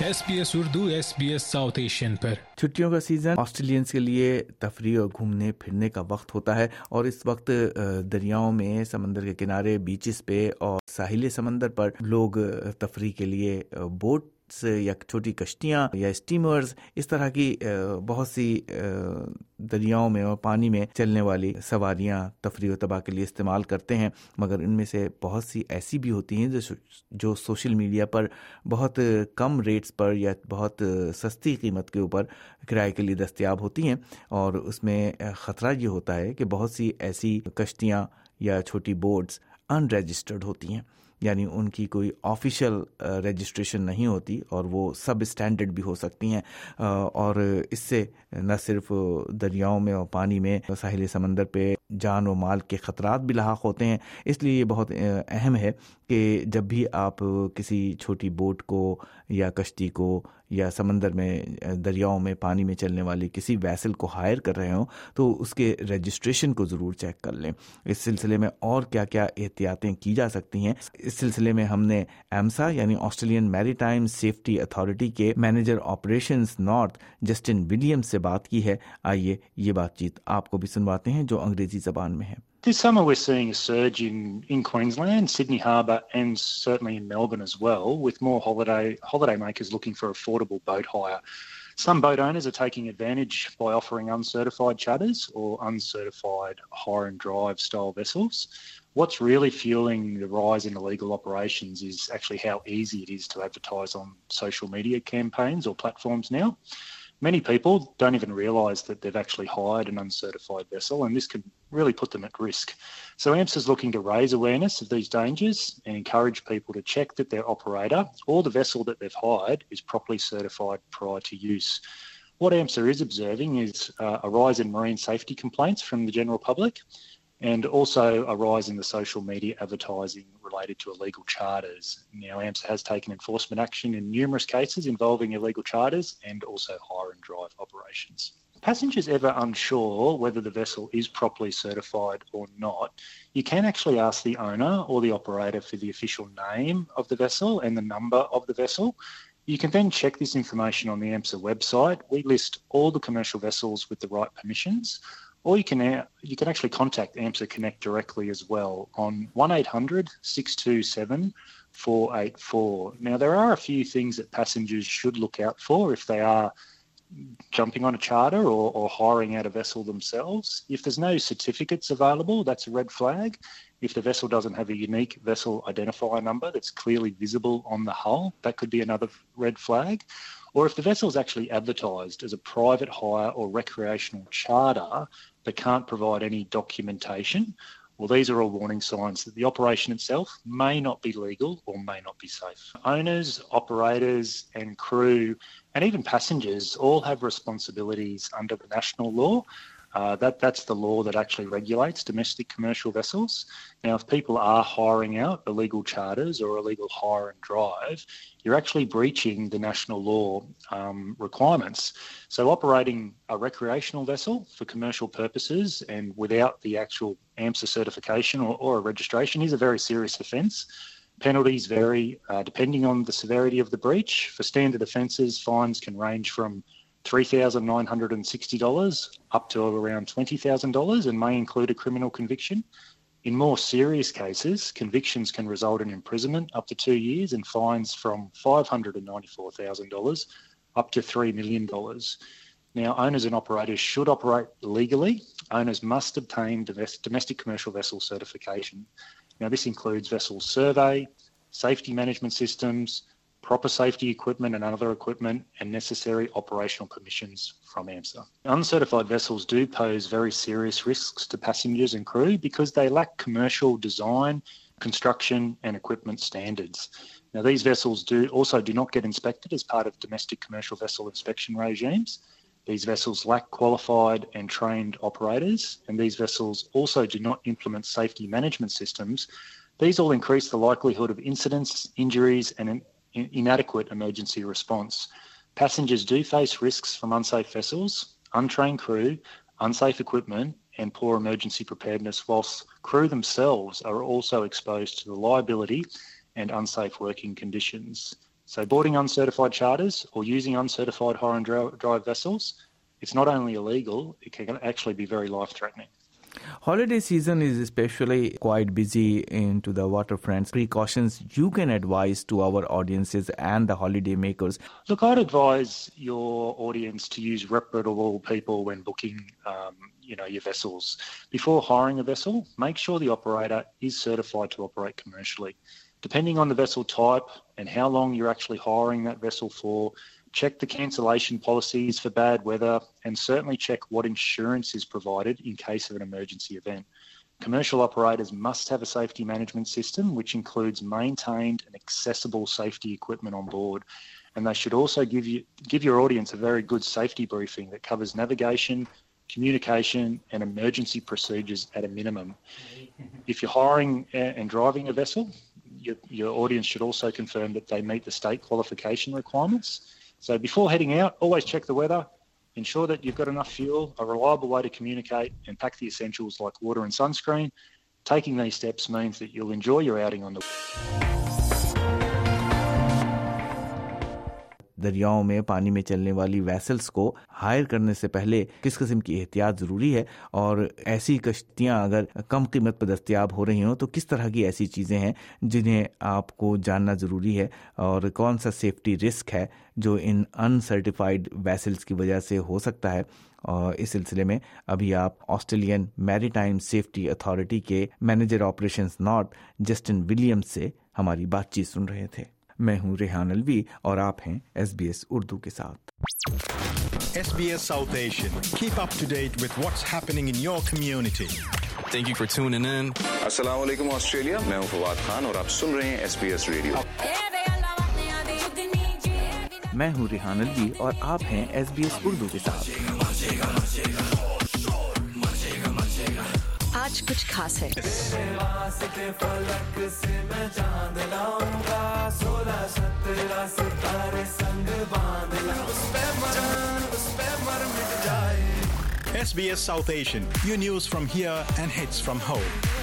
SBS Urdu SBS south Asian पर। छुट्टियों का सीज़न ऑस्ट्रेलियंस के लिए तफरीह और घूमने फिरने का वक्त होता है और इस वक्त दरियाओं में, समंदर के किनारे, बीचेस पे और साहिल समंदर पर लोग तफरीह के लिए बोट या छोटी कश्तियाँ या स्टीमर्स, इस तरह की बहुत सी दरियाओं में और पानी में चलने वाली सवारियाँ तफरीह व तबाह के लिए इस्तेमाल करते हैं। मगर इनमें से बहुत सी ऐसी भी होती हैं जो सोशल मीडिया पर बहुत कम रेट्स पर या बहुत सस्ती कीमत के ऊपर किराए के लिए दस्तयाब होती हैं। और उसमें ख़तरा ये होता है कि बहुत सी ऐसी कश्तियाँ या छोटी बोट्स अनरजिस्टर्ड होती हैं, यानी उनकी कोई ऑफिशियल रजिस्ट्रेशन नहीं होती और वो सब स्टैंडर्ड भी हो सकती हैं। और इससे न सिर्फ दरियाओं में और पानी में, साहिल समंदर पे जान और माल के ख़तरात भी लाहक होते हैं। इसलिए ये बहुत अहम है कि जब भी आप किसी छोटी बोट को या कश्ती को या समंदर में, दरियाओं में, पानी में चलने वाली किसी वैसल को हायर कर रहे हों तो उसके रजिस्ट्रेशन को ज़रूर चेक कर लें। इस सिलसिले में और क्या क्या एहतियातें की जा सकती हैं, इस सिलसिले में हमने एमसा यानी ऑस्ट्रेलियन मैरीटाइम सेफ्टी अथॉरिटी के manager operations north Justin Williams से बात की है। आइए ये बातचीत आपको भी सुनवाते हैं जो अंग्रेजी ज़बान में है। This summer we're seeing a surge in Queensland, Sydney Harbour and certainly in Melbourne as well, with more holiday makers looking for affordable boat hire. Some boat owners are taking advantage by offering uncertified charters or uncertified hire and drive style vessels. What's really fueling the rise in illegal operations is actually how easy it is to advertise on social media campaigns or platforms now. Many people don't even realise that they've actually hired an uncertified vessel, and this can really put them at risk. So AMPS is looking to raise awareness of these dangers and encourage people to check that their operator or the vessel that they've hired is properly certified prior to use. What AMPSA is observing is a rise in marine safety complaints from the general public, and also a rise in the social media advertising related to illegal charters. Now, AMPSA has taken enforcement action in numerous cases involving illegal charters and also hire and drive operations. Passengers ever unsure whether the vessel is properly certified or not, you can actually ask the owner or the operator for the official name of the vessel and the number of the vessel. You can then check this information on the AMPSA website. We list all the commercial vessels with the right permissions. Or you can actually contact AMPSA Connect directly as well on 1800 627 484. Now, there are a few things that passengers should look out for if they are jumping on a charter or hiring out a vessel themselves. If there's no certificates available, that's a red flag. If the vessel doesn't have a unique vessel identifier number that's clearly visible on the hull, that could be another red flag. Or if the vessel is actually advertised as a private hire or recreational charter but can't provide any documentation, well, these are all warning signs that the operation itself may not be legal or may not be safe. Owners, operators and crew and even passengers all have responsibilities under the national law. That's the law that actually regulates domestic commercial vessels. Now, if people are hiring out illegal charters or illegal hire and drive, you're actually breaching the national law requirements. So operating a recreational vessel for commercial purposes and without the actual AMPSA certification or a registration is a very serious offence. Penalties vary depending on the severity of the breach. For standard offences, fines can range from $3,960 up to around $20,000 and may include a criminal conviction. In more serious cases, convictions can result in imprisonment up to 2 years and fines from $594,000 up to $3 million. Now, owners and operators should operate legally. Owners must obtain domestic commercial vessel certification. Now, this includes vessel survey, safety management systems, proper safety equipment and other equipment, and necessary operational permissions from AMPSA. Uncertified vessels do pose very serious risks to passengers and crew because they lack commercial design, construction and equipment standards. Now, these vessels do not get inspected as part of domestic commercial vessel inspection regimes. These vessels lack qualified and trained operators, and these vessels also do not implement safety management systems. These all increase the likelihood of incidents, injuries and inadequate emergency response. Passengers do face risks from unsafe vessels, untrained crew, unsafe equipment and poor emergency preparedness, whilst crew themselves are also exposed to the liability and unsafe working conditions. So boarding uncertified charters or using uncertified hire and drive vessels, it's not only illegal, it can actually be very life-threatening. Holiday season is especially quite busy into the waterfronts. Precautions you can advise to our audiences and the holiday makers? Look, I'd advise your audience to use reputable people when booking your vessels. Before hiring a vessel, make sure the operator is certified to operate commercially. Depending on the vessel type and how long you're actually hiring that vessel for, check the cancellation policies for bad weather and certainly check what insurance is provided in case of an emergency event. Commercial operators must have a safety management system which includes maintained and accessible safety equipment on board. And they should also give your audience a very good safety briefing that covers navigation, communication and emergency procedures at a minimum. If you're hiring and driving a vessel, your audience should also confirm that they meet the state qualification requirements. So before heading out, always check the weather, ensure that you've got enough fuel, a reliable way to communicate, and pack the essentials like water and sunscreen. Taking these steps means that you'll enjoy your outing on the दरियाओं में पानी में चलने वाली vessels को higher करने से पहले किस किस्म की एहतियात ज़रूरी है और ऐसी कश्तियां अगर कम कीमत पर दस्तयाब हो रही हों तो किस तरह की ऐसी चीज़ें हैं जिन्हें आपको जानना ज़रूरी है और कौन सा सेफ्टी रिस्क है जो इन अनसर्टिफाइड वैसल्स की वजह से हो सकता है। और इस सिलसिले में अभी आप ऑस्ट्रेलियन मैरीटाइम सेफ्टी अथॉरिटी के manager operations north Justin Williams से हमारी बातचीत सुन रहे थे। मैं हूं रेहान अलवी और आप हैं SBS उर्दू के साथ। SBS South Asian. Keep up to date with what's happening in your community. Thank you for tuning in. अस्सलाम वालेकुम ऑस्ट्रेलिया, मैं हूं फवाद खान और आप सुन रहे हैं SBS रेडियो। मैं हूं रेहान अलवी और आप हैं SBS उर्दू के साथ। आज कुछ खास है। SBS South Asian. Your news from here and hits from home.